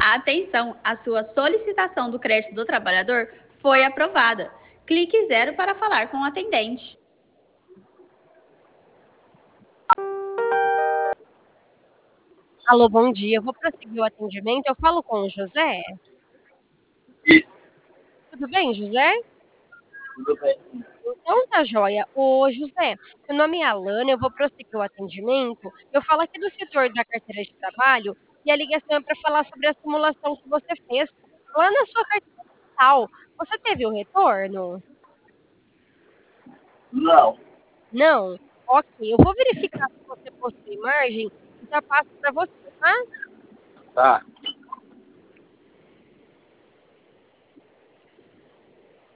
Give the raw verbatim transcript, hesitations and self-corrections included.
Atenção, a sua solicitação do crédito do trabalhador foi aprovada. Clique zero para falar com o atendente. Alô, bom dia. Eu vou prosseguir o atendimento. Eu falo com o José? Isso, Tudo bem, José? tudo bem. Então tá joia. Ô, José, meu nome é Alana, eu vou prosseguir o atendimento. Eu falo aqui do setor da carteira de trabalho e a ligação é para falar sobre a simulação que você fez lá na sua carteira digital. Você teve o retorno? Não, Não? Ok, eu vou verificar se você possui margem e já passo para você, tá? tá.